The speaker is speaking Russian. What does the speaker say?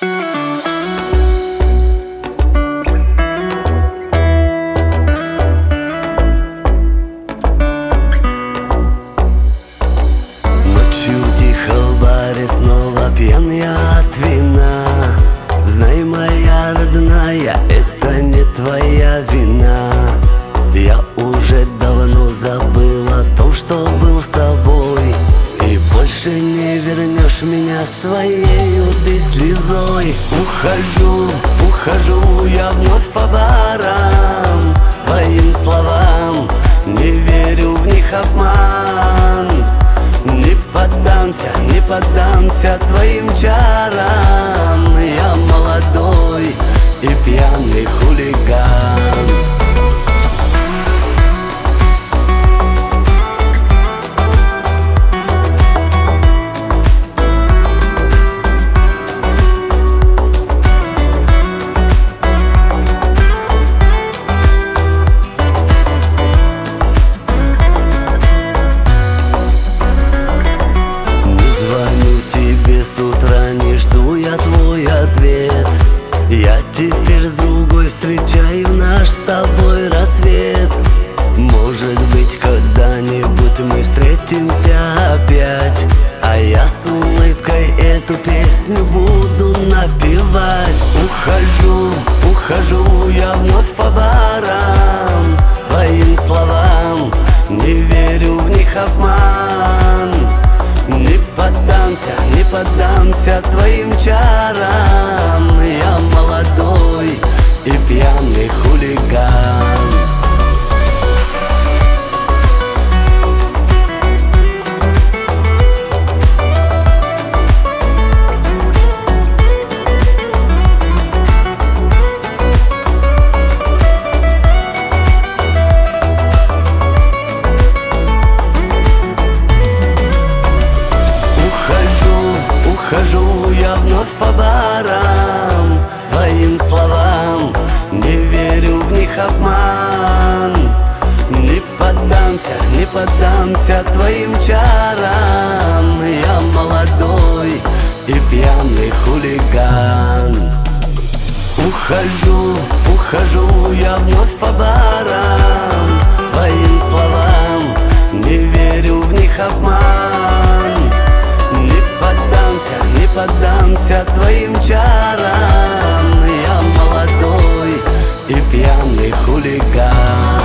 Снова пьян я от вина. Знай, моя родная, это не твоя вина. Я уже давно забыл о том, что был с тобой, и больше не вернешь меня своей ты слезой. Ухожу я вновь по барам, твоим словам, не верю в них обман. Не поддамся твоим чарам. Я молодой и пьяный хулиган. Я теперь с другой встречаю наш с тобой рассвет. Может быть, когда-нибудь мы встретимся опять, а я с улыбкой эту песню буду напевать. Ухожу я вновь по барам, твоим словам, не верю в них обман. Не поддамся твоим чарам. Я молодой и пьяный хулиган. Ухожу я вновь по барам, твоим словам, не верю в них обман. Не поддамся твоим чарам. Я молодой и пьяный хулиган. Ухожу я вновь по барам, твоим словам, не верю в них обман. Не поддамся твоим чарам. Я молодой и пьяный хулиган.